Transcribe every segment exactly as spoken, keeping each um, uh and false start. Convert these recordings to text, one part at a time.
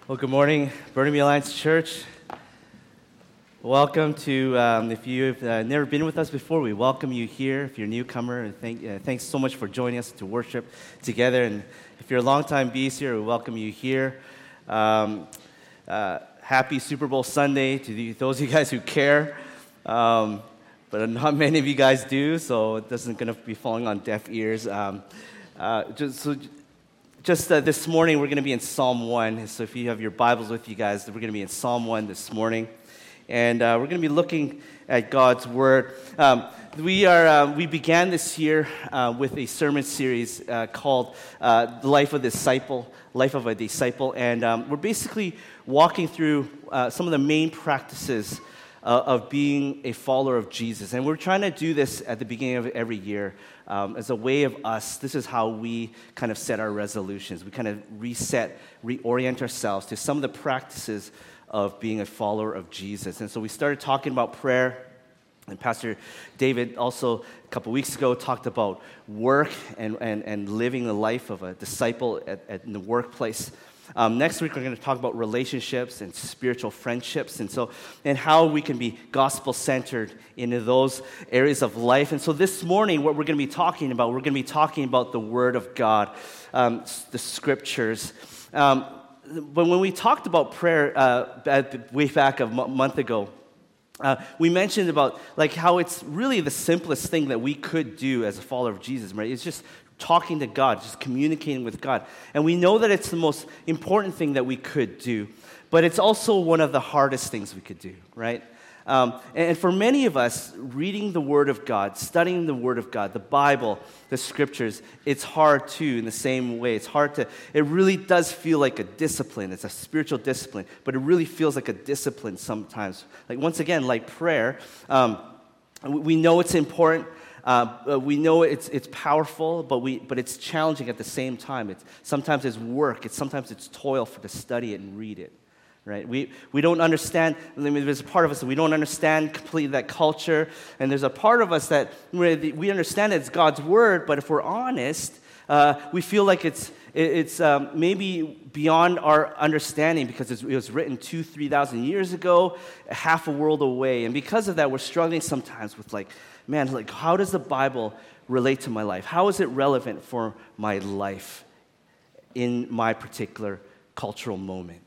Well, good morning, Burnaby Alliance Church. Welcome to, um, if you've uh, never been with us before, we welcome you here. If you're a newcomer, and thank, uh, thanks so much for joining us to worship together. And if you're a longtime Bees here, we welcome you here. Um, uh, happy Super Bowl Sunday to the, those of you guys who care. Um, but not many of you guys do, so it doesn't going to be falling on deaf ears. Um, uh, just so. Just uh, this morning, we're going to be in Psalm one. So if you have your Bibles with you guys, we're going to be in Psalm one this morning. And uh, we're going to be looking at God's Word. Um, we are uh, we began this year uh, with a sermon series uh, called uh, The Life of a Disciple, Life of a Disciple. And um, we're basically walking through uh, some of the main practices uh, of being a follower of Jesus. And we're trying to do this at the beginning of every year. Um, as a way of us, this is how we kind of set our resolutions. We kind of reset, reorient ourselves to some of the practices of being a follower of Jesus. And so we started talking about prayer, and Pastor David also a couple weeks ago talked about work and, and, and living the life of a disciple at, at in the workplace. Um, next week, we're going to talk about relationships and spiritual friendships, and so and how we can be gospel-centered into those areas of life. And so this morning, what we're going to be talking about, we're going to be talking about the Word of God, um, the Scriptures. Um, but when we talked about prayer uh, at, way back a m- month ago, Uh, we mentioned about like how it's really the simplest thing that we could do as a follower of Jesus, right? It's just talking to God, just communicating with God. And we know that it's the most important thing that we could do, but it's also one of the hardest things we could do, right? Um, and for many of us, reading the Word of God, studying the Word of God, the Bible, the Scriptures, it's hard too in the same way. It's hard to, it really does feel like a discipline. It's a spiritual discipline, but it really feels like a discipline sometimes. Like once again, like prayer, um, we know it's important. Uh, we know it's it's powerful, but we but it's challenging at the same time. It's sometimes it's work. It's sometimes it's toil for to study it and read it. Right? We we don't understand. I mean, there's a part of us that we don't understand completely that culture, and there's a part of us that we understand it's God's word. But if we're honest, uh, we feel like it's it's um, maybe beyond our understanding because it's, it was written two, three thousand years ago, half a world away, and because of that, we're struggling sometimes with like, man, like how does the Bible relate to my life? How is it relevant for my life in my particular cultural moment?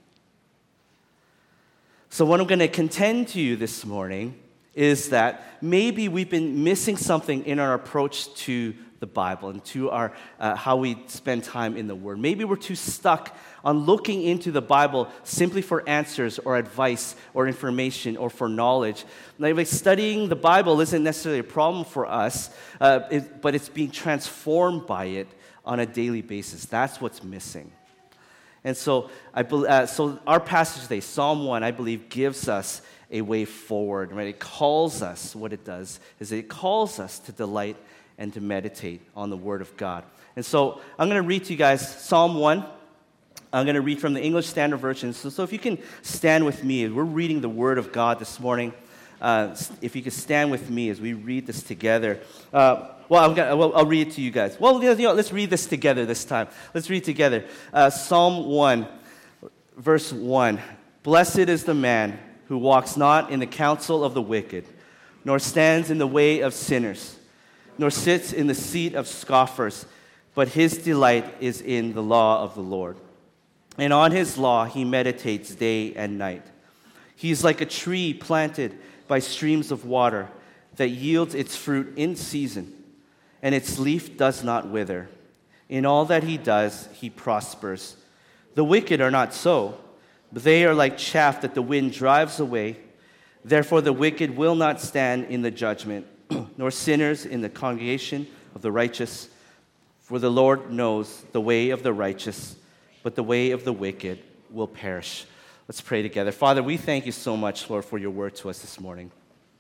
So what I'm going to contend to you this morning is that maybe we've been missing something in our approach to the Bible and to our uh, how we spend time in the Word. Maybe we're too stuck on looking into the Bible simply for answers or advice or information or for knowledge. Like studying the Bible isn't necessarily a problem for us, uh, it, but it's being transformed by it on a daily basis. That's what's missing. And so, I uh, so our passage today, Psalm one, I believe, gives us a way forward. Right? It calls us, what it does, is it calls us to delight and to meditate on the Word of God. And so, I'm going to read to you guys Psalm one. I'm going to read from the English Standard Version. So, so if you can stand with me, we're reading the Word of God this morning. Uh, if you could stand with me as we read this together. Uh, well, I'm gonna, well, I'll read it to you guys. Well, you know, let's read this together this time. Let's read together. Uh, Psalm one, verse one. Blessed is the man who walks not in the counsel of the wicked, nor stands in the way of sinners, nor sits in the seat of scoffers, but his delight is in the law of the Lord. And on his law he meditates day and night. He is like a tree planted by streams of water that yields its fruit in season, and its leaf does not wither. In all that he does, he prospers. The wicked are not so, but they are like chaff that the wind drives away. Therefore the wicked will not stand in the judgment, nor sinners in the congregation of the righteous. For the Lord knows the way of the righteous, but the way of the wicked will perish. Let's pray together. Father, we thank you so much, Lord, for your word to us this morning.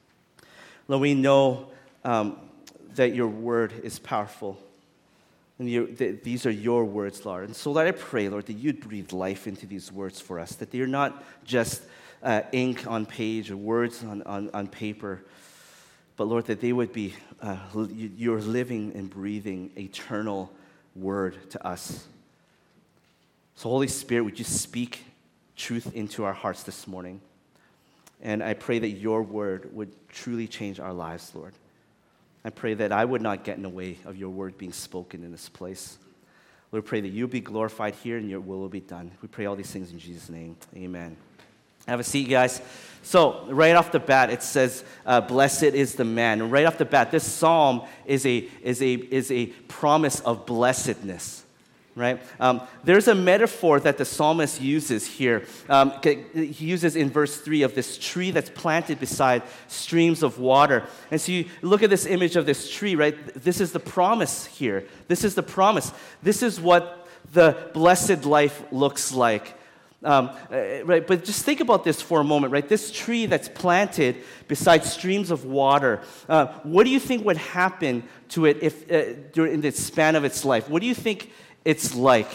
Lord, we know um, that your word is powerful. And you, that these are your words, Lord. And so, Lord, I pray, Lord, that you'd breathe life into these words for us, that they're not just uh, ink on page or words on, on, on paper, but, Lord, that they would be uh, your living and breathing eternal word to us. So, Holy Spirit, would you speak truth into our hearts this morning. And I pray that your word would truly change our lives, Lord. I pray that I would not get in the way of your word being spoken in this place. Lord, pray that you'll be glorified here and your will will be done. We pray all these things in Jesus' name. Amen. Have a seat, guys. So, right off the bat, it says, uh, blessed is the man. And right off the bat, this psalm is a, is a, is a promise of blessedness. Right? Um, there's a metaphor that the psalmist uses here. Um, he uses in verse three of this tree that's planted beside streams of water. And so you look at this image of this tree, right? This is the promise here. This is the promise. This is what the blessed life looks like. Um, right? But just think about this for a moment, right? This tree that's planted beside streams of water, uh, what do you think would happen to it if uh, during the span of its life? What do you think it's like?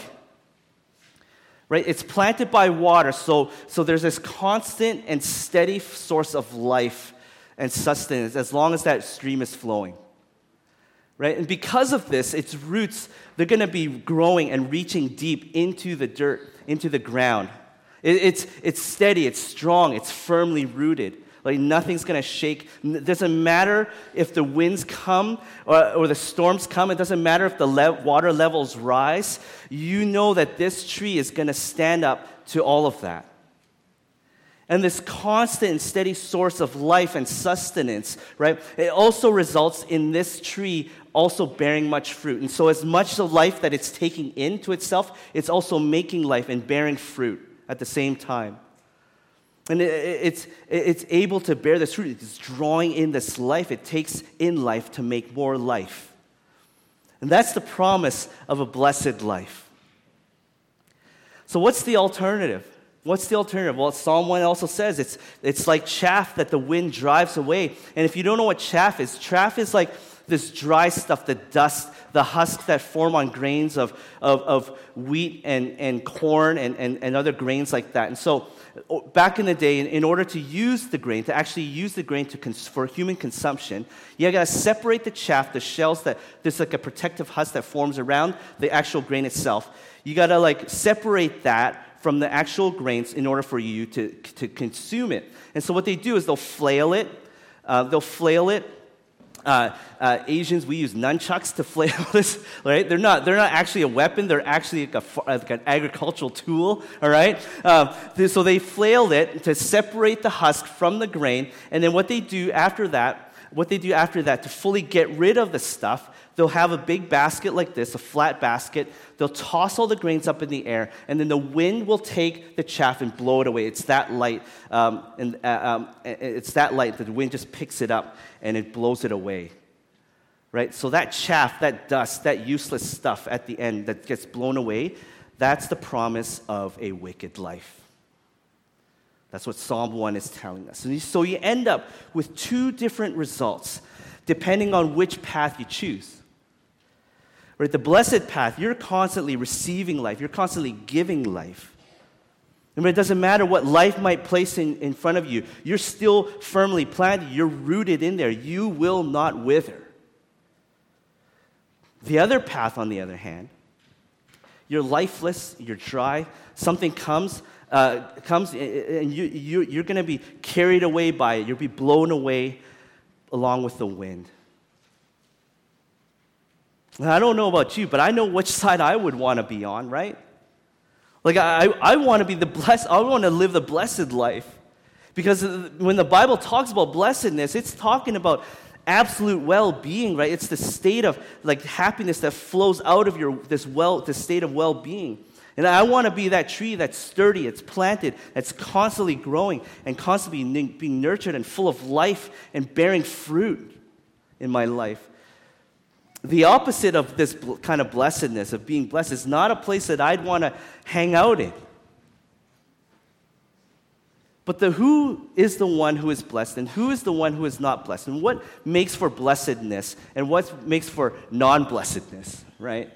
Right? It's planted by water, so, so there's this constant and steady source of life and sustenance as long as that stream is flowing. Right? And because of this, its roots, they're going to be growing and reaching deep into the dirt, into the ground. It, it's, it's steady, it's strong, it's firmly rooted. Like nothing's going to shake. It doesn't matter if the winds come or, or the storms come. It doesn't matter if the le- water levels rise. You know that this tree is going to stand up to all of that. And this constant and steady source of life and sustenance, right, it also results in this tree also bearing much fruit. And so as much of life that it's taking into itself, it's also making life and bearing fruit at the same time. And it, it's, it's able to bear this fruit. It's drawing in this life. It takes in life to make more life. And that's the promise of a blessed life. So what's the alternative? What's the alternative? Well, Psalm one also says it's, it's like chaff that the wind drives away. And if you don't know what chaff is, chaff is like this dry stuff, the dust, the husks that form on grains of, of, of wheat and, and corn and, and, and other grains like that. And so back in the day, in, in order to use the grain, to actually use the grain to cons- for human consumption, you got to separate the chaff, the shells that, there's like a protective husk that forms around the actual grain itself. You got to like separate that from the actual grains in order for you to, to consume it. And so what they do is they'll flail it. Uh, they'll flail it. Uh, uh, Asians, we use nunchucks to flail this, right? They're not, they're not actually a weapon. They're actually like, a, like an agricultural tool, all right? Um, so they flailed it to separate the husk from the grain. And then what they do after that, what they do after that to fully get rid of the stuff, they'll have a big basket like this, a flat basket. They'll toss all the grains up in the air, and then the wind will take the chaff and blow it away. It's that light, um, and uh, um, it's that light that the wind just picks it up and it blows it away. Right? So that chaff, that dust, that useless stuff at the end that gets blown away, that's the promise of a wicked life. That's what Psalm one is telling us. And so you end up with two different results depending on which path you choose. Right, the blessed path, you're constantly receiving life. You're constantly giving life. And it doesn't matter what life might place in, in front of you. You're still firmly planted. You're rooted in there. You will not wither. The other path, on the other hand, you're lifeless. You're dry. Something comes, uh, comes, and you, you, you're going to be carried away by it. You'll be blown away along with the wind. I don't know about you, but I know which side I would want to be on, right? Like, I, I want to be the blessed, I want to live the blessed life. Because when the Bible talks about blessedness, it's talking about absolute well-being, right? It's the state of, like, happiness that flows out of your, this well, this state of well-being. And I want to be that tree that's sturdy, it's planted, that's constantly growing and constantly being nurtured and full of life and bearing fruit in my life. The opposite of this kind of blessedness, of being blessed, is not a place that I'd want to hang out in. But the who is the one who is blessed and who is the one who is not blessed? And what makes for blessedness and what makes for non-blessedness, right?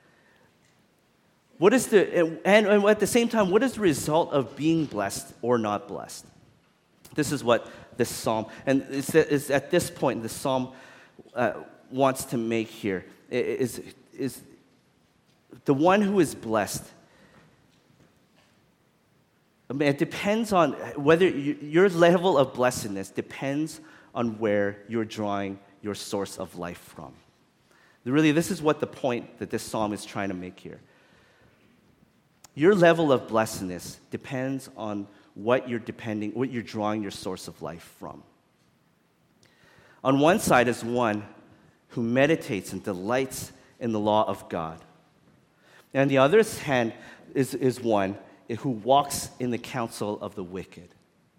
What is the, and, and at the same time, what is the result of being blessed or not blessed? This is what this psalm, and it's, it's at this point, the psalm uh, wants to make here, is, is the one who is blessed. I mean, it depends on whether you, your level of blessedness depends on where you're drawing your source of life from. Really, this is what the point that this psalm is trying to make here. Your level of blessedness depends on what you're depending, what you're drawing your source of life from. On one side is one who meditates and delights in the law of God. And on the other hand is, is one who walks in the counsel of the wicked.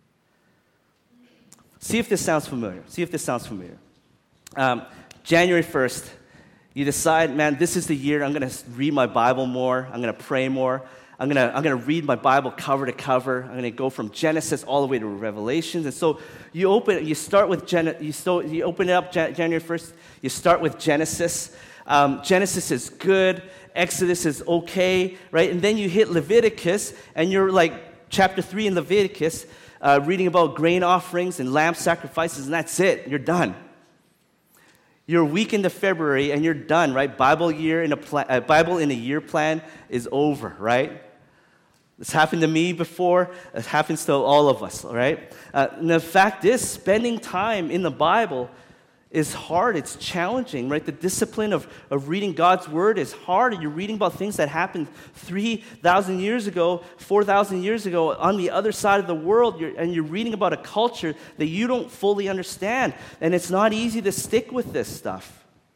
See if this sounds familiar. See if this sounds familiar. Um, January first, you decide, man, this is the year I'm going to read my Bible more. I'm going to pray more. I'm going to I'm going to read my Bible cover to cover. I'm going to go from Genesis all the way to Revelations. And so you open, you start with Gen, you, still, you open it up January first. You start with Genesis. Um, Genesis is good. Exodus is okay, right? And then you hit Leviticus, and you're like chapter three in Leviticus, uh, reading about grain offerings and lamb sacrifices, and that's it. You're done. You're a week into February, and you're done, right? Bible year in a pla- uh, Bible in a year plan is over, right? This happened to me before. It happens to all of us, all right? Uh, and the fact is, spending time in the Bible is hard. It's challenging, right? The discipline of, of reading God's Word is hard. You're reading about things that happened three thousand years ago, four thousand years ago on the other side of the world, you're, and you're reading about a culture that you don't fully understand. And it's not easy to stick with this stuff.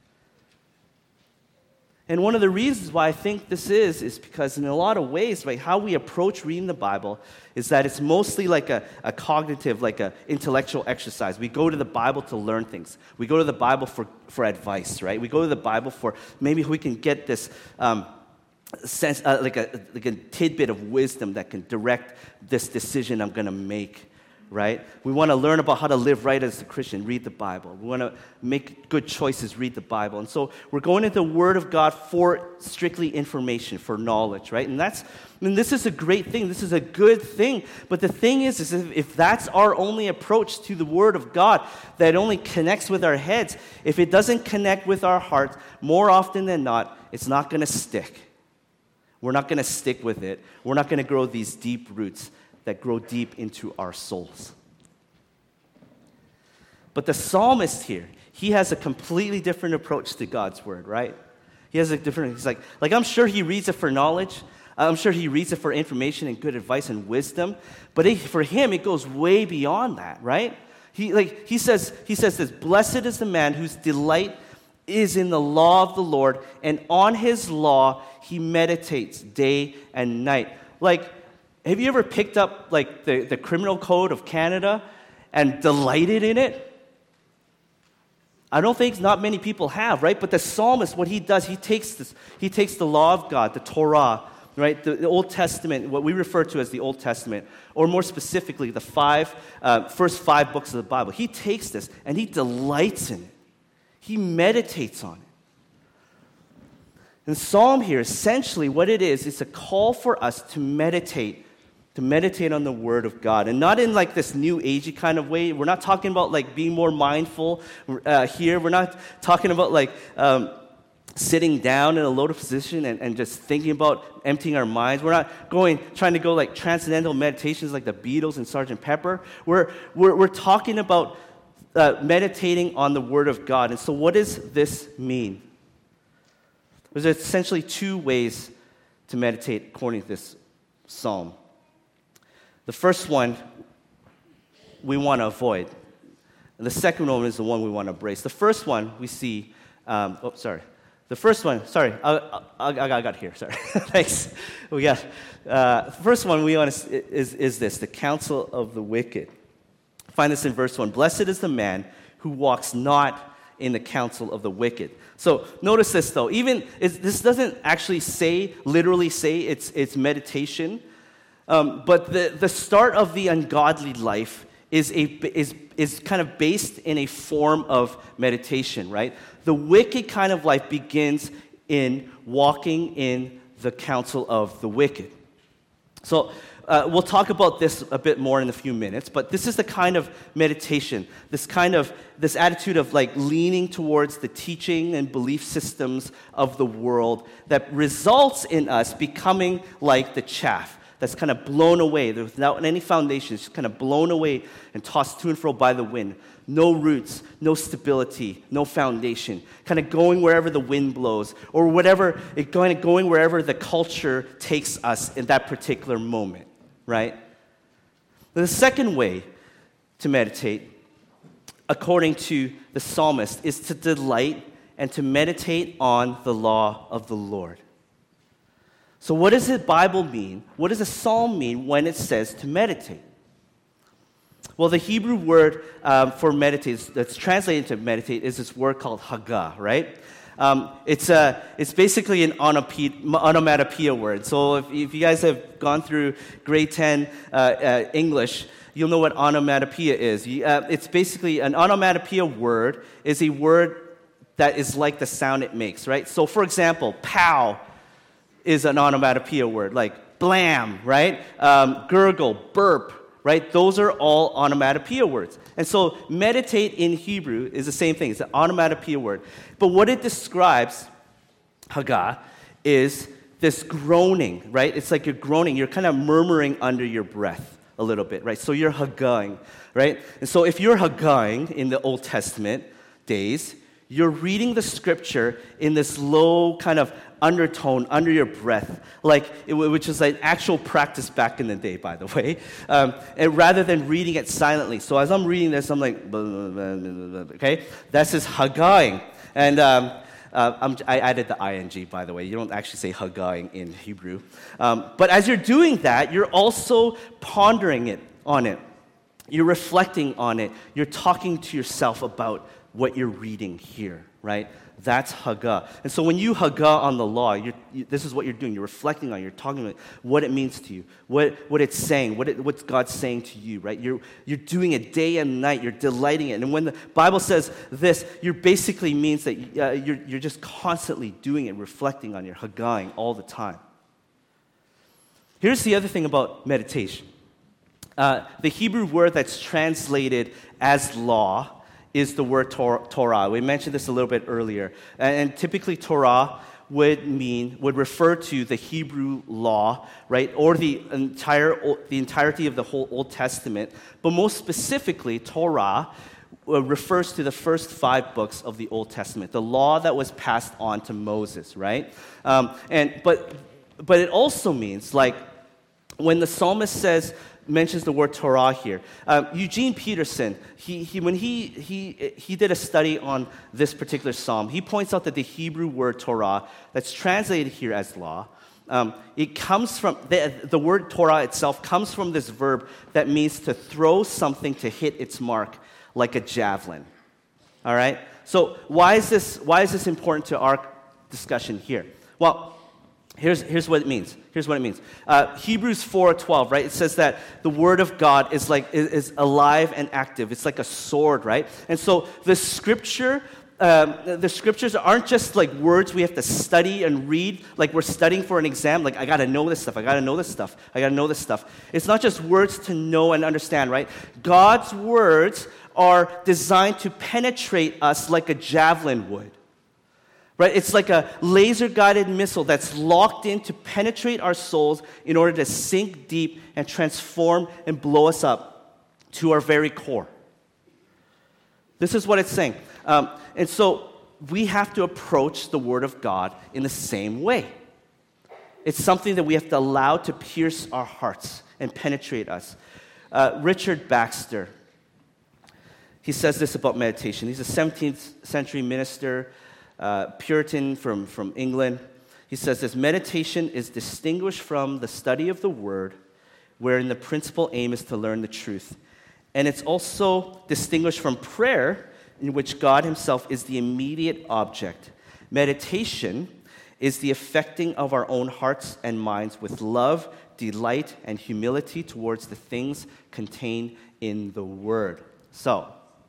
And one of the reasons why I think this is, is because in a lot of ways, right, how we approach reading the Bible is that it's mostly like a, a cognitive, like an intellectual exercise. We go to the Bible to learn things. We go to the Bible for, for advice, right? We go to the Bible for maybe we can get this um, sense, uh, like, a, like a tidbit of wisdom that can direct this decision I'm going to make. Right? We want to learn about how to live right as a Christian, read the Bible. We want to make good choices, read the Bible. And so we're going into the Word of God for strictly information, for knowledge, right? And that's, I mean, this is a great thing. This is a good thing. But the thing is, is if, if that's our only approach to the Word of God, that only connects with our heads, if it doesn't connect with our hearts, more often than not, it's not going to stick. We're not going to stick with it. We're not going to grow these deep roots that grow deep into our souls. But the psalmist here, he has a completely different approach to God's Word, right? He has a different, he's like, like I'm sure he reads it for knowledge. I'm sure he reads it for information and good advice and wisdom. But it, for him, it goes way beyond that, right? He, like, he says, he says this, blessed is the man whose delight is in the law of the Lord, and on his law he meditates day and night. Like, have you ever picked up like the, the criminal code of Canada and delighted in it? I don't think not many people have, right? But the psalmist, what he does, he takes this, he takes the law of God, the Torah, right? The, the Old Testament, what we refer to as the Old Testament, or more specifically, the five uh, first five books of the Bible. He takes this and he delights in it. He meditates on it. And the psalm here, essentially, what it is, it's a call for us to meditate. To meditate on the Word of God. And not in like this new agey kind of way. We're not talking about like being more mindful uh, here. We're not talking about like um, sitting down in a lotus position and, and just thinking about emptying our minds. We're not going, trying to go like transcendental meditations like the Beatles and Sergeant Pepper. We're, we're, we're talking about uh, meditating on the Word of God. And so what does this mean? There's essentially two ways to meditate according to this psalm. The first one we want to avoid. And the second one is the one we want to embrace. The first one we see, um, oh, sorry. The first one, sorry, I, I, I got here, sorry. Thanks. We got, uh, the first one we want to, is, is this, the counsel of the wicked. Find this in verse one. Blessed is the man who walks not in the counsel of the wicked. So notice this though, even, this doesn't actually say, literally say it's, it's meditation. Um, but the, the start of the ungodly life is, a, is, is kind of based in a form of meditation, right? The wicked kind of life begins in walking in the counsel of the wicked. So uh, we'll talk about this a bit more in a few minutes, but this is the kind of meditation, this kind of, this attitude of like leaning towards the teaching and belief systems of the world that results in us becoming like the chaff. that's kind of blown away without any foundation. It's just kind of blown away and tossed to and fro by the wind. No roots, no stability, no foundation. Kind of going wherever the wind blows, or whatever, it going, going wherever the culture takes us in that particular moment, right? The second way to meditate, according to the psalmist, is to delight and to meditate on the law of the Lord. So what does the Bible mean? What does a psalm mean when it says to meditate? Well, the Hebrew word um, for meditate, that's translated to meditate, is this word called haggah, right? Um, it's, a, it's basically an onomatopoeia word. So if, if you guys have gone through grade ten uh, uh, English, you'll know what onomatopoeia is. You, uh, it's basically, an onomatopoeia word is a word that is like the sound it makes, right? So for example, pow is an onomatopoeia word, like blam, right? Um, gurgle, burp, right? Those are all onomatopoeia words. And so meditate in Hebrew is the same thing. It's an onomatopoeia word. But what it describes, haggah, is this groaning, right? It's like you're groaning. You're kind of murmuring under your breath a little bit, right? So you're haggahing, right? And so if you're haggahing in the Old Testament days, you're reading the scripture in this low kind of undertone under your breath, like it, which is like actual practice back in the day, by the way, um, and rather than reading it silently. So as I'm reading this, I'm like, blah, blah, blah, blah, blah, okay, that's just haggahing, and um, uh, I'm, I added the ing, by the way. You don't actually say haggahing in Hebrew, um, but as you're doing that, you're also pondering it on it. You're reflecting on it. You're talking to yourself about what you're reading here, right? That's haggah. And so when you haggah on the law, you're, you, this is what you're doing. You're reflecting on it. You're talking about what it means to you, what, what it's saying, what, it, what God's saying to you, right? You're, you're doing it day and night. You're delighting it. And when the Bible says this, it basically means that uh, you're, you're just constantly doing it, reflecting on it, haggahing all the time. Here's the other thing about meditation. Uh, the Hebrew word that's translated as law is the word Torah. We mentioned this a little bit earlier. And, and typically Torah would mean, would refer to the Hebrew law, right? Or the entire, the entirety of the whole Old Testament. But most specifically, Torah refers to the first five books of the Old Testament, the law that was passed on to Moses, right? Um, and but but it also means, like, when the psalmist says, mentions the word Torah here. Um, Eugene Peterson, he, he, when he, he, he did a study on this particular psalm, he points out that the Hebrew word Torah, that's translated here as law, um, it comes from, the, the word Torah itself comes from this verb that means to throw something to hit its mark, like a javelin. All right? So why is this, why is this important to our discussion here? Well, Here's, here's what it means. Here's what it means. Uh, Hebrews four twelve, right? It says that the word of God is like is, is alive and active. It's like a sword, right? And so the scripture, um, the scriptures aren't just like words we have to study and read, like we're studying for an exam. Like, I got to know this stuff. I got to know this stuff. I got to know this stuff. It's not just words to know and understand, right? God's words are designed to penetrate us like a javelin would. Right? It's like a laser-guided missile that's locked in to penetrate our souls in order to sink deep and transform and blow us up to our very core. This is what it's saying. Um, and so we have to approach the Word of God in the same way. It's something that we have to allow to pierce our hearts and penetrate us. Uh, Richard Baxter, he says this about meditation. He's a seventeenth century minister, Uh, Puritan from, from England. He says this: meditation is distinguished from the study of the Word, wherein the principal aim is to learn the truth. And it's also distinguished from prayer, in which God himself is the immediate object. Meditation is the affecting of our own hearts and minds with love, delight, and humility towards the things contained in the Word. So,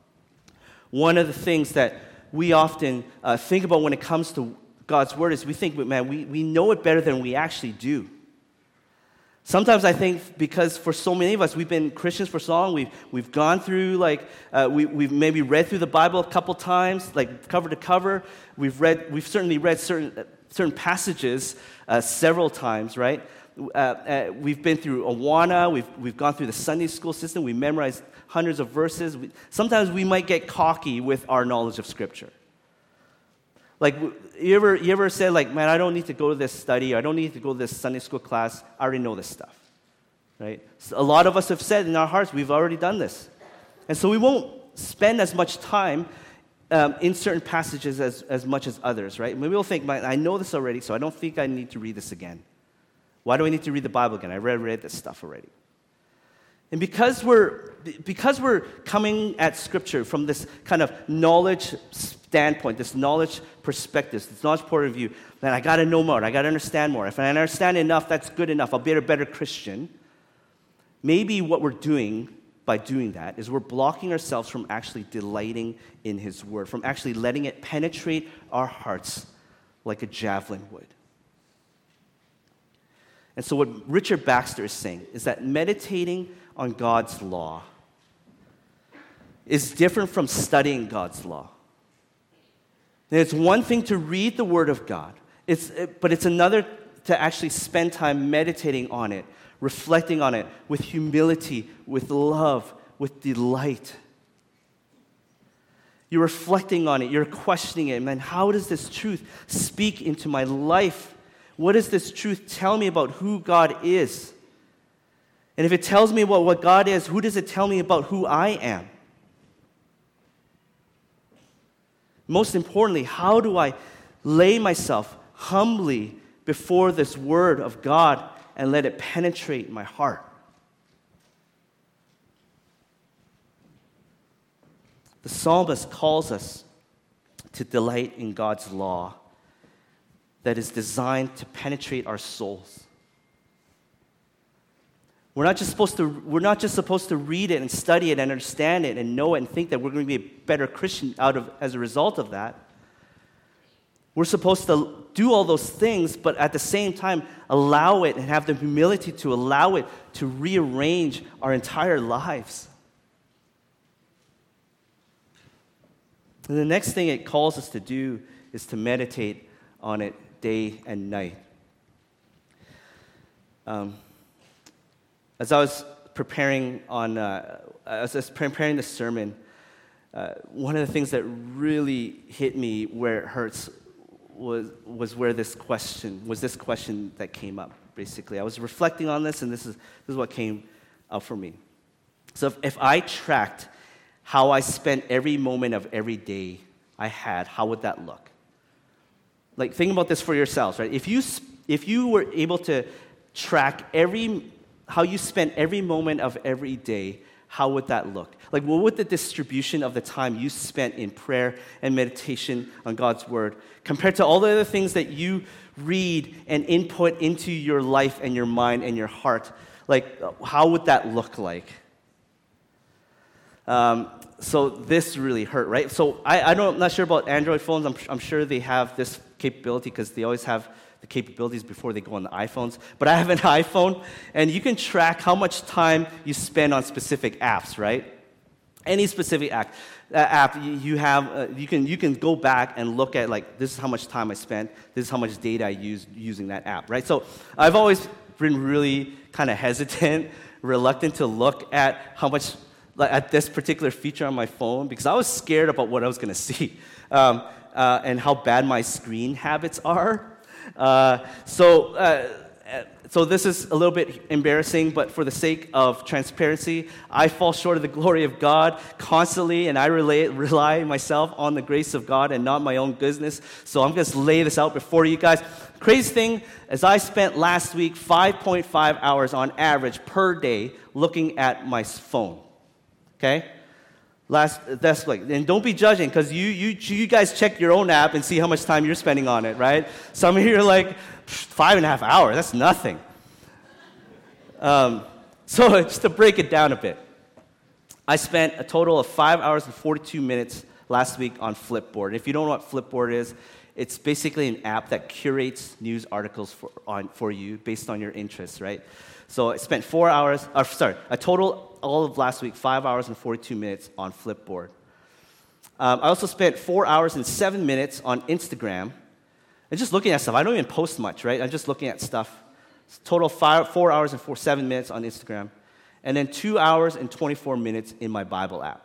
one of the things that we often uh, think about when it comes to God's Word is we think, man, we, we know it better than we actually do. Sometimes I think because for so many of us, we've been Christians for so long, we've, we've gone through, like, uh, we, we've maybe read through the Bible a couple times, like cover to cover. We've read, we've certainly read certain certain passages uh, several times, right? Uh, uh, we've been through Awana, we've, we've gone through the Sunday school system, we memorized hundreds of verses. We, sometimes we might get cocky with our knowledge of Scripture. Like, you ever, you ever said, like, man, I don't need to go to this study, I don't need to go to this Sunday school class, I already know this stuff, right? So a lot of us have said in our hearts, we've already done this. And so we won't spend as much time um, in certain passages as, as much as others, right? Maybe we'll think, man, I know this already, so I don't think I need to read this again. Why do I need to read the Bible again? I read, read this stuff already. And because we're, because we're coming at Scripture from this kind of knowledge standpoint, this knowledge perspective, this knowledge point of view, man, I got to know more, I got to understand more. If I understand enough, that's good enough. I'll be a better Christian. Maybe what we're doing by doing that is we're blocking ourselves from actually delighting in His Word, from actually letting it penetrate our hearts like a javelin would. And so what Richard Baxter is saying is that meditating on God's law is different from studying God's law. And it's one thing to read the Word of God, it's, but it's another to actually spend time meditating on it, reflecting on it with humility, with love, with delight. You're reflecting on it, you're questioning it, man, how does this truth speak into my life? What does this truth tell me about who God is? And if it tells me about what God is, who does it tell me about who I am? Most importantly, how do I lay myself humbly before this Word of God and let it penetrate my heart? The psalmist calls us to delight in God's law that is designed to penetrate our souls. We're not just supposed to, we're not just supposed to read it and study it and understand it and know it and think that we're going to be a better Christian out of as a result of that. We're supposed to do all those things, but at the same time, allow it and have the humility to allow it to rearrange our entire lives. And the next thing it calls us to do is to meditate on it day and night. Um, as I was preparing on, uh, as I was preparing the sermon, uh, one of the things that really hit me where it hurts was was where this question was this question that came up. Basically, I was reflecting on this, and this is this is what came up for me. So if, if I tracked how I spent every moment of every day I had, how would that look? Like, think about this for yourselves, right? If you if you were able to track every how you spent every moment of every day, how would that look? Like, what would the distribution of the time you spent in prayer and meditation on God's Word compared to all the other things that you read and input into your life and your mind and your heart? Like, how would that look like? Um, so this really hurt, right? So I, I don't, I'm not sure about Android phones. I'm, I'm sure they have this capability because they always have the capabilities before they go on the iPhones. But I have an iPhone, and you can track how much time you spend on specific apps, right? Any specific app, uh, app you have, uh, you can you can go back and look at, like, this is how much time I spent, this is how much data I used using that app, right? So I've always been really kind of hesitant, reluctant to look at how much, like, at this particular feature on my phone because I was scared about what I was going to see um, uh, and how bad my screen habits are. Uh, so, uh, so this is a little bit embarrassing, but for the sake of transparency, I fall short of the glory of God constantly, and I rely, rely myself on the grace of God and not my own goodness. So I'm going to lay this out before you guys. Crazy thing is I spent last week five point five hours on average per day looking at my phone. Okay? Last, that's like, and don't be judging because you, you, you guys check your own app and see how much time you're spending on it, right? Some of you are like, five and a half hours, that's nothing. Um, so just to break it down a bit, I spent a total of five hours and forty-two minutes last week on Flipboard. If you don't know what Flipboard is, it's basically an app that curates news articles for, on, for you based on your interests, right? So I spent four hours, or sorry, a total, all of last week, five hours and forty-two minutes on Flipboard. Um, I also spent four hours and seven minutes on Instagram. And just looking at stuff. I don't even post much, right? I'm just looking at stuff. Total five, four hours and four, seven minutes on Instagram. And then two hours and twenty-four minutes in my Bible app.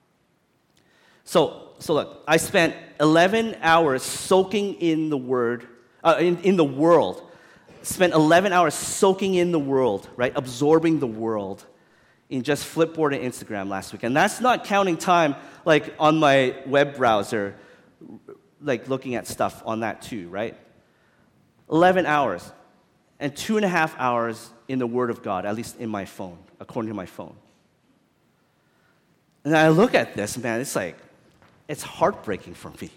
So, so look, I spent eleven hours soaking in the Word, uh, in, in the world. Spent eleven hours soaking in the world, right? Absorbing the world in just Flipboard and Instagram last week. And that's not counting time like on my web browser, like looking at stuff on that too, right? eleven hours. And two and a half hours in the Word of God, at least in my phone, according to my phone. And I look at this, man, it's like, it's heartbreaking for me.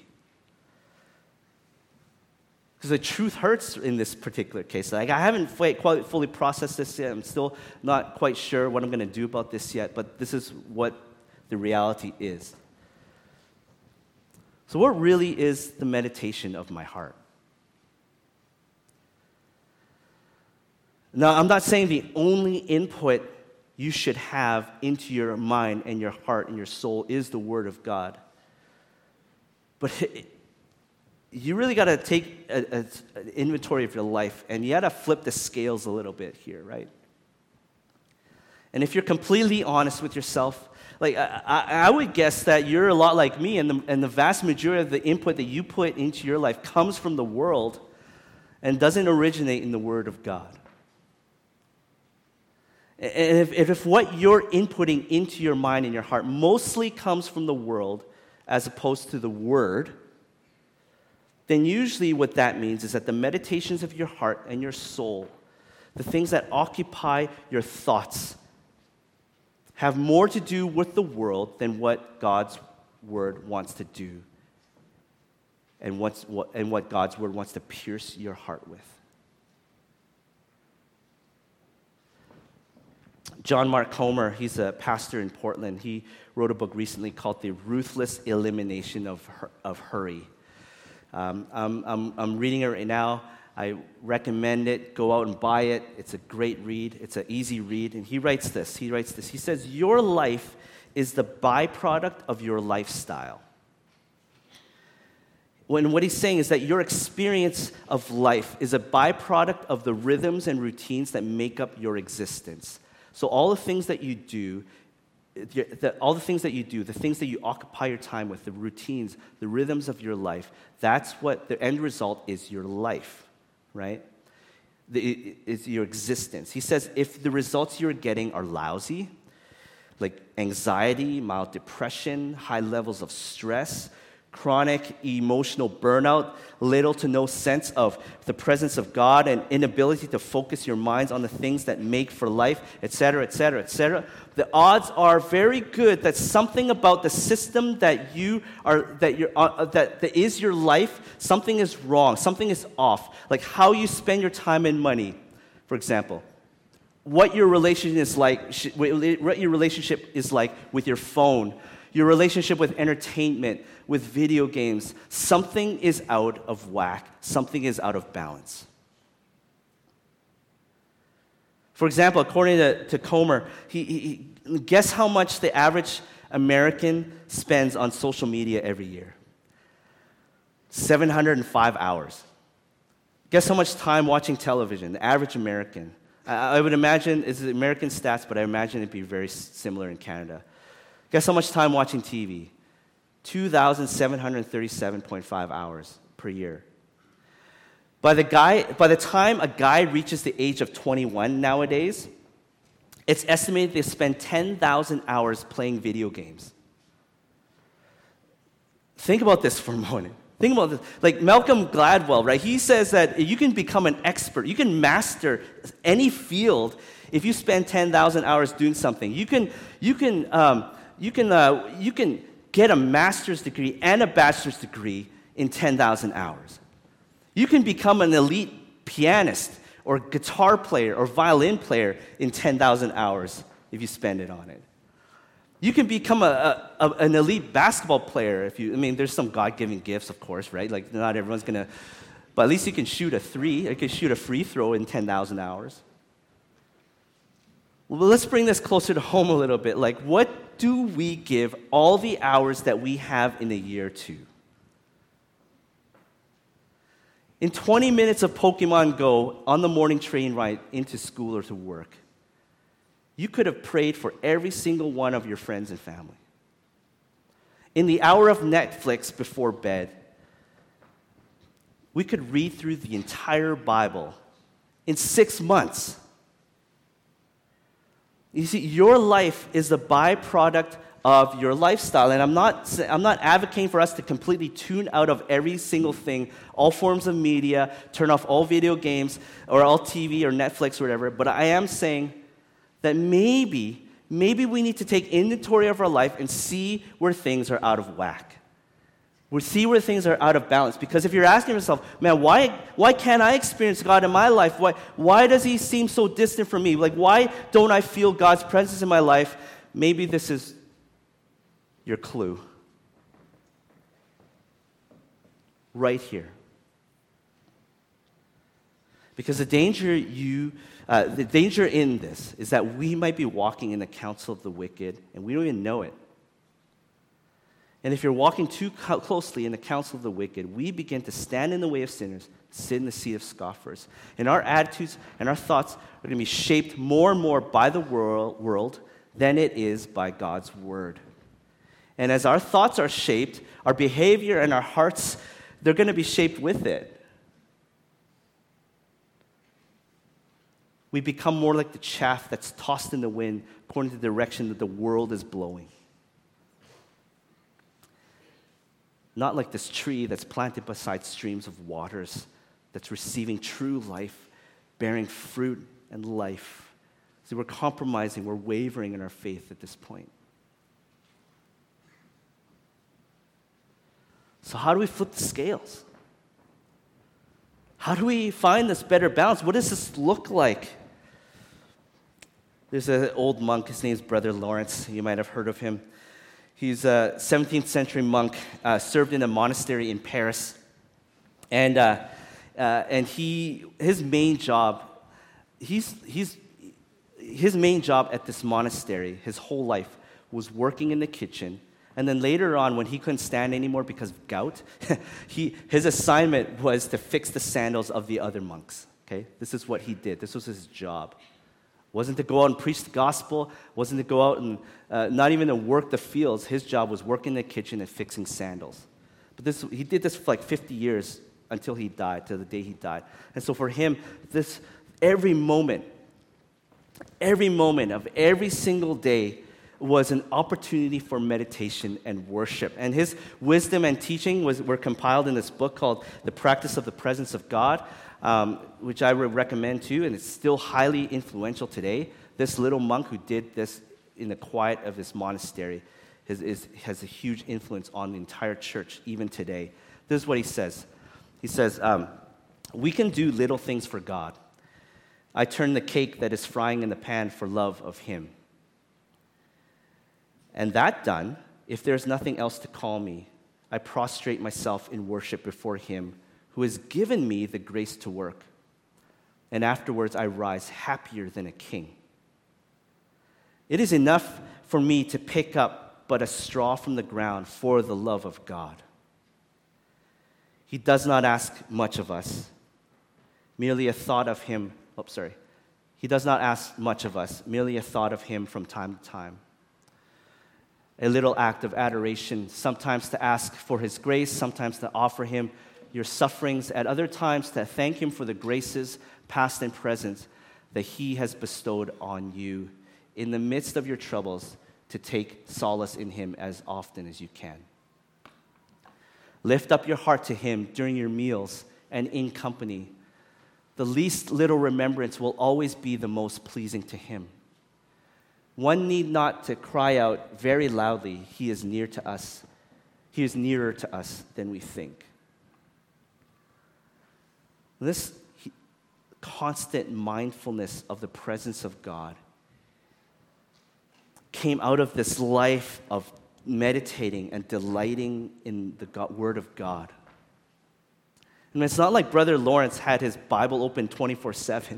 Because the truth hurts in this particular case. Like, I haven't quite fully processed this yet. I'm still not quite sure what I'm going to do about this yet, but this is what the reality is. So what really is the meditation of my heart? Now, I'm not saying the only input you should have into your mind and your heart and your soul is the Word of God. But it, you really got to take a, a, an inventory of your life, and you got to flip the scales a little bit here, right? And if you're completely honest with yourself, like I, I, I would guess that you're a lot like me, and the, and the vast majority of the input that you put into your life comes from the world and doesn't originate in the Word of God. And if, if what you're inputting into your mind and your heart mostly comes from the world as opposed to the Word, then usually what that means is that the meditations of your heart and your soul, the things that occupy your thoughts, have more to do with the world than what God's Word wants to do and, what's, what, and what God's Word wants to pierce your heart with. John Mark Comer, he's a pastor in Portland. He wrote a book recently called The Ruthless Elimination of, Hur- of Hurry. Um, I'm, I'm, I'm reading it right now. I recommend it. Go out and buy it. It's a great read. It's an easy read. And he writes this. He writes this. He says, your life is the byproduct of your lifestyle. When what he's saying is that your experience of life is a byproduct of the rhythms and routines that make up your existence. So all the things that you do, the, all the things that you do, the things that you occupy your time with, the routines, the rhythms of your life, that's what the end result is, your life, right? The, it's your existence. He says if the results you're getting are lousy, like anxiety, mild depression, high levels of stress, chronic emotional burnout, little to no sense of the presence of God, and inability to focus your minds on the things that make for life, et cetera, et cetera, et cetera, the odds are very good that something about the system that you are that you're uh, that, that is your life, something is wrong, something is off. Like how you spend your time and money, for example. What your relationship is like, what your relationship is like with your phone, your relationship with entertainment, with video games, something is out of whack, something is out of balance. For example, according to, to Comer, he, he, he, guess how much the average American spends on social media every year? seven hundred five hours. Guess how much time watching television, the average American? I, I would imagine, it's American stats, but I imagine it'd be very similar in Canada. Guess how much time watching T V? two thousand seven hundred thirty-seven point five hours per year. By the, guy, by the time a guy reaches the age of twenty-one nowadays, it's estimated they spend ten thousand hours playing video games. Think about this for a moment. Think about this. Like Malcolm Gladwell, right? He says that you can become an expert. You can master any field if you spend ten thousand hours doing something. You can, you can, um, you can, uh, you can get a master's degree and a bachelor's degree in ten thousand hours. You can become an elite pianist or guitar player or violin player in ten thousand hours if you spend it on it. You can become a, a, an elite basketball player if you, I mean, there's some God-given gifts, of course, right? Like, not everyone's going to, but at least you can shoot a three. You can shoot a free throw in ten thousand hours. Well, let's bring this closer to home a little bit. Like, what do we give all the hours that we have in a year to? In twenty minutes of Pokemon Go on the morning train ride into school or to work, you could have prayed for every single one of your friends and family. In the hour of Netflix before bed, we could read through the entire Bible in six months. You see, your life is the byproduct of your lifestyle. And I'm not, I'm not advocating for us to completely tune out of every single thing, all forms of media, turn off all video games, or all T V or Netflix or whatever. But I am saying that maybe, maybe we need to take inventory of our life and see where things are out of whack. We see where things are out of balance. Because if you're asking yourself, man, why, why can't I experience God in my life? Why, why does he seem so distant from me? Like, why don't I feel God's presence in my life? Maybe this is your clue. Right here. Because the danger you, uh, the danger in this is that we might be walking in the counsel of the wicked, and we don't even know it. And if you're walking too closely in the counsel of the wicked, we begin to stand in the way of sinners, sit in the seat of scoffers. And our attitudes and our thoughts are going to be shaped more and more by the world, world than it is by God's word. And as our thoughts are shaped, our behavior and our hearts, they're going to be shaped with it. We become more like the chaff that's tossed in the wind according to the direction that the world is blowing. Not like this tree that's planted beside streams of waters, that's receiving true life, bearing fruit and life. See, we're compromising, we're wavering in our faith at this point. So how do we flip the scales? How do we find this better balance? What does this look like? There's an old monk, his name's Brother Lawrence. You might have heard of him. He's a seventeenth century monk, uh, served in a monastery in Paris. And, uh, uh, and he, his main job, he's, he's, his main job at this monastery, his whole life, was working in the kitchen. And then later on, when he couldn't stand anymore because of gout, he, his assignment was to fix the sandals of the other monks. Okay? This is what he did. This was his job. Wasn't to go out and preach the gospel, wasn't to go out and uh, not even to work the fields. His job was working in the kitchen and fixing sandals. But this, he did this for like fifty years until he died, till the day he died. And so for him, this every moment, every moment of every single day was an opportunity for meditation and worship. And his wisdom and teaching was, were compiled in this book called The Practice of the Presence of God, um, which I would recommend too, and it's still highly influential today. This little monk who did this in the quiet of his monastery has, is, has a huge influence on the entire church, even today. This is what he says. He says, um, we can do little things for God. I turn the cake that is frying in the pan for love of him. And that done, if there's nothing else to call me, I prostrate myself in worship before him who has given me the grace to work. And afterwards I rise happier than a king. It is enough for me to pick up but a straw from the ground for the love of God. He does not ask much of us, merely a thought of him. Oh, sorry. He does not ask much of us, merely a thought of him from time to time. A little act of adoration, sometimes to ask for his grace, sometimes to offer him your sufferings, at other times to thank him for the graces, past and present, that he has bestowed on you. In the midst of your troubles, to take solace in him as often as you can. Lift up your heart to him during your meals and in company. The least little remembrance will always be the most pleasing to him. One need not to cry out very loudly, he is near to us. He is nearer to us than we think. This constant mindfulness of the presence of God came out of this life of meditating and delighting in the God, Word of God. And it's not like Brother Lawrence had his Bible open twenty-four seven.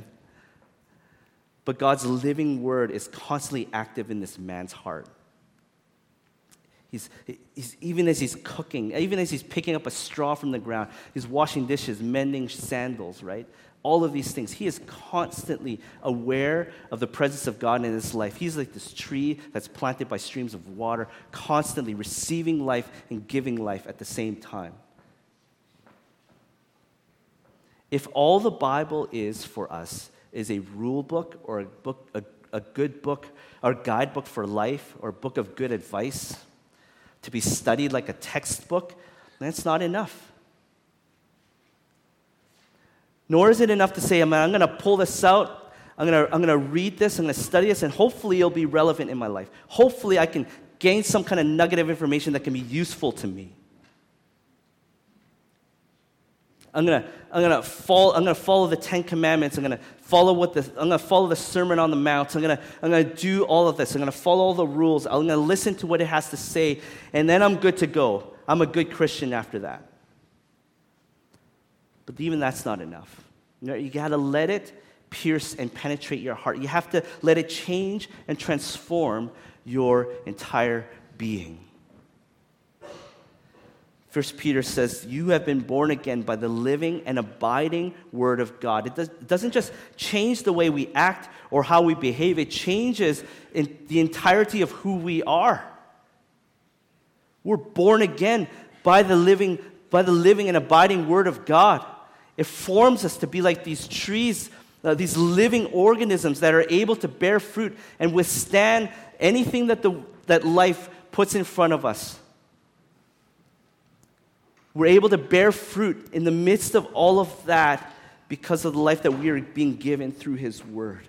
But God's living Word is constantly active in this man's heart. He's, he's, even as he's cooking, even as he's picking up a straw from the ground, he's washing dishes, mending sandals, right? All of these things. He is constantly aware of the presence of God in his life. He's like this tree that's planted by streams of water, constantly receiving life and giving life at the same time. If all the Bible is for us is a rule book or a book, a, a good book, or guidebook for life, or a book of good advice to be studied like a textbook, that's not enough. Nor is it enough to say, I'm, I'm going to pull this out, I'm going to I'm going to read this, I'm going to study this, and hopefully it'll be relevant in my life. Hopefully I can gain some kind of nugget of information that can be useful to me. I'm gonna, I'm gonna follow. I'm gonna follow the Ten Commandments. I'm gonna follow what the. I'm gonna follow the Sermon on the Mount. I'm gonna, I'm gonna do all of this. I'm gonna follow all the rules. I'm gonna listen to what it has to say, and then I'm good to go. I'm a good Christian after that. But even that's not enough. You know, you gotta let it pierce and penetrate your heart. You have to let it change and transform your entire being. First Peter says, you have been born again by the living and abiding Word of God. It, does, it doesn't just change the way we act or how we behave. It changes in the entirety of who we are. We're born again by the living, by the living and abiding Word of God. It forms us to be like these trees, uh, these living organisms that are able to bear fruit and withstand anything that, the, that life puts in front of us. We're able to bear fruit in the midst of all of that because of the life that we are being given through His Word.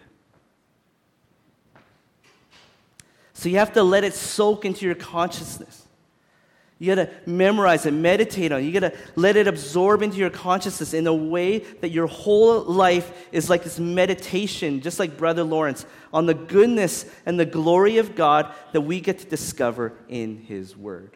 So you have to let it soak into your consciousness. You got to memorize it, meditate on it. You got to let it absorb into your consciousness in a way that your whole life is like this meditation, just like Brother Lawrence, on the goodness and the glory of God that we get to discover in His Word.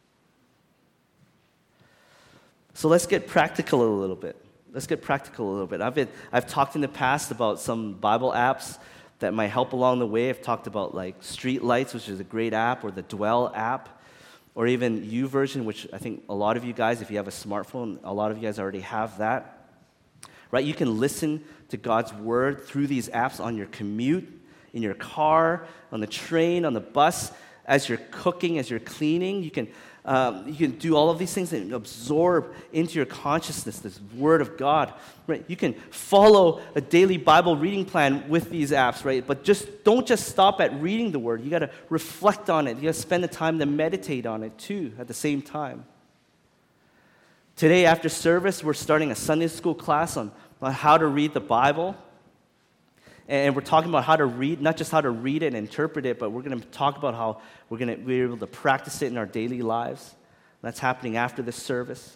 So let's get practical a little bit. Let's get practical a little bit. I've been, I've talked in the past about some Bible apps that might help along the way. I've talked about like Streetlights, which is a great app, or the Dwell app, or even YouVersion, which I think a lot of you guys, if you have a smartphone, a lot of you guys already have that. Right? You can listen to God's Word through these apps on your commute, in your car, on the train, on the bus, as you're cooking, as you're cleaning. You can Um, you can do all of these things and absorb into your consciousness this Word of God, right? You can follow a daily Bible reading plan with these apps, right? But just don't just stop at reading the Word. You got to reflect on it. You got to spend the time to meditate on it too at the same time. Today after service, we're starting a Sunday school class on, on how to read the Bible. And we're talking about how to read, not just how to read it and interpret it, but we're going to talk about how we're going to be able to practice it in our daily lives. That's happening after this service.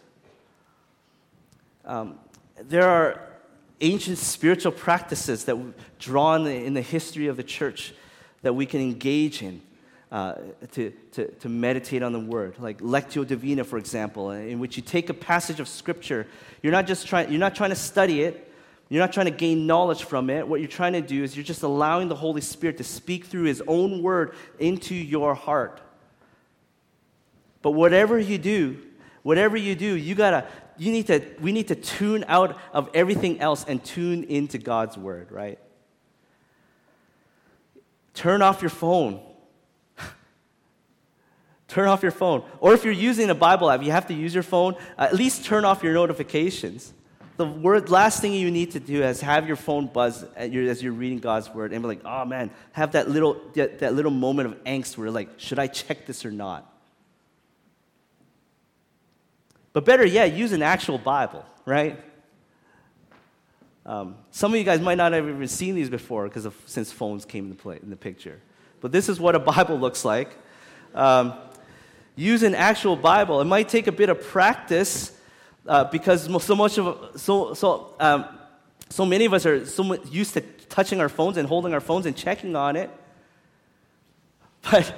Um, there are ancient spiritual practices that we've drawn in the history of the church that we can engage in uh, to, to, to meditate on the Word. Like Lectio Divina, for example, in which you take a passage of Scripture. You're not just trying, you're not trying to study it. You're not trying to gain knowledge from it. What you're trying to do is you're just allowing the Holy Spirit to speak through His own Word into your heart. But whatever you do, whatever you do, you gotta, you need to, we need to tune out of everything else and tune into God's Word, right? Turn off your phone. Turn off your phone. Or if you're using a Bible app, you have to use your phone, at least turn off your notifications. The word, last thing you need to do is have your phone buzz as you're reading God's Word and be like, oh man, have that little, that, that little moment of angst where like, should I check this or not? But better yet, use an actual Bible, right? Um, some of you guys might not have even seen these before because of since phones came into play in the picture. But this is what a Bible looks like. Um, use an actual Bible. It might take a bit of practice. Uh, because so much of so so um, so many of us are so used to touching our phones and holding our phones and checking on it, but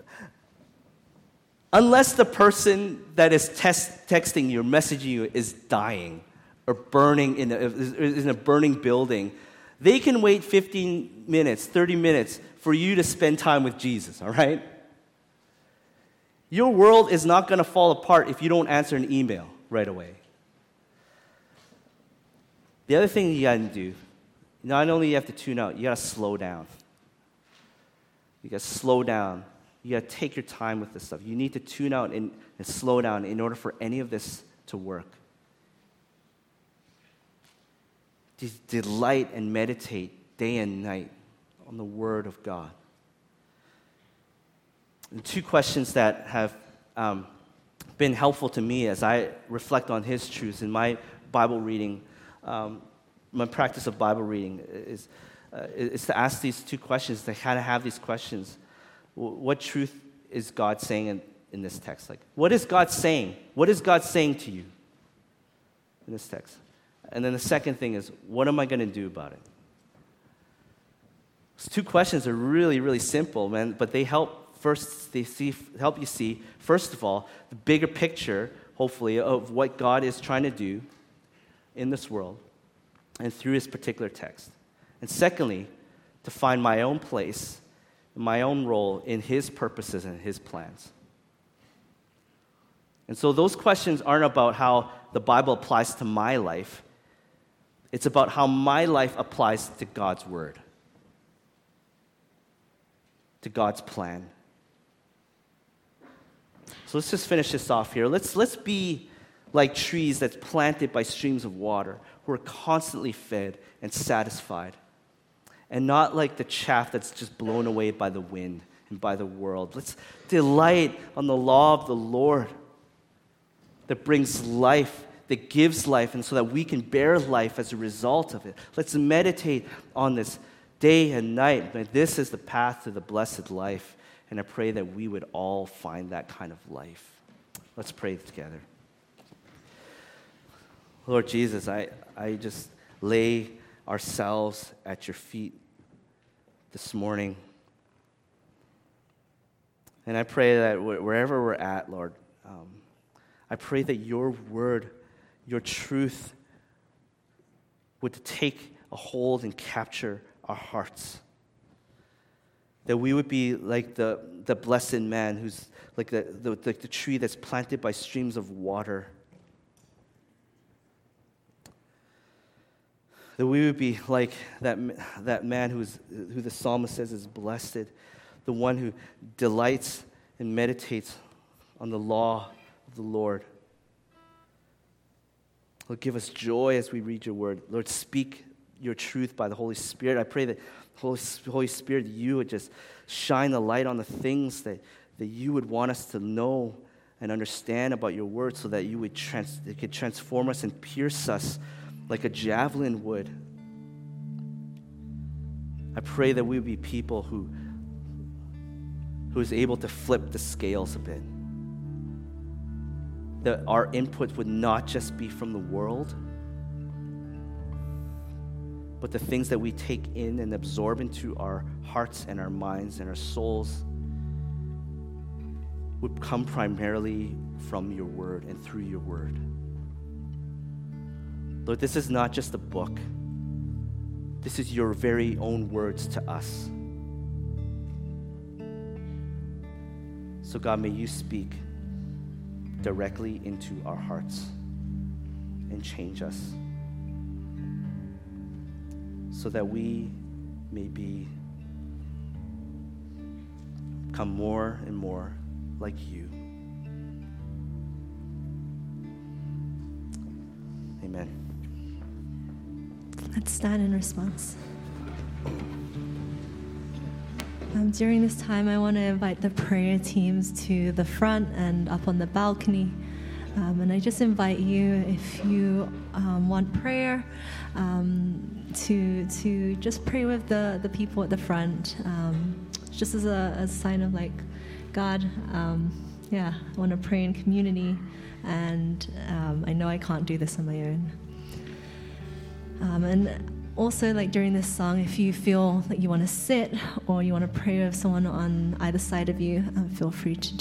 unless the person that is test, texting you or messaging you is dying or burning in a, is in a burning building, they can wait fifteen minutes, thirty minutes for you to spend time with Jesus. All right. Your world is not going to fall apart if you don't answer an email right away. The other thing you got to do, not only you have to tune out, you got to slow down. You got to slow down. You got to take your time with this stuff. You need to tune out and, and slow down in order for any of this to work. Just delight and meditate day and night on the Word of God. And two questions that have um, been helpful to me as I reflect on His truths in my Bible reading, um, my practice of Bible reading is, uh, is to ask these two questions, to kind of have these questions. What truth is God saying in, in this text? Like, what is God saying? What is God saying to you in this text? And then the second thing is, what am I going to do about it? Those two questions are really, really simple, man, but they help first, they see, help you see, first of all, the bigger picture, hopefully, of what God is trying to do in this world and through His particular text. And secondly, to find my own place, my own role in His purposes and His plans. And so those questions aren't about how the Bible applies to my life. It's about how my life applies to God's Word, to God's plan. So let's just finish this off here. Let's, let's be like trees that's planted by streams of water, who are constantly fed and satisfied, and not like the chaff that's just blown away by the wind and by the world. Let's delight on the law of the Lord that brings life, that gives life, and so that we can bear life as a result of it. Let's meditate on this day and night. This is the path to the blessed life, and I pray that we would all find that kind of life. Let's pray together. Lord Jesus, I, I just lay ourselves at your feet this morning. And I pray that wherever we're at, Lord, um, I pray that your word, your truth would take a hold and capture our hearts. That we would be like the, the blessed man who's like the, the, the, the tree that's planted by streams of water. That we would be like that, that man who's, who the psalmist says is blessed, the one who delights and meditates on the law of the Lord. Lord, give us joy as we read your word. Lord, speak your truth by the Holy Spirit. I pray that Holy, Holy Spirit, you would just shine the light on the things that, that you would want us to know and understand about your word, so that you would trans, it could transform us and pierce us like a javelin would. I pray that we would be people who, who is able to flip the scales a bit. That our input would not just be from the world, but the things that we take in and absorb into our hearts and our minds and our souls would come primarily from your word and through your word. Lord, this is not just a book. This is your very own words to us. So God, may you speak directly into our hearts and change us, so that we may be become more and more like you. Amen. Let's stand in response. Um, during this time, I want to invite the prayer teams to the front and up on the balcony. Um, and I just invite you, if you um, want prayer, um, to to just pray with the, the people at the front, um, just as a, a sign of like, God, um, yeah, I want to pray in community, and um, I know I can't do this on my own. Um, and also, like during this song, if you feel like you want to sit or you want to pray with someone on either side of you, um, feel free to do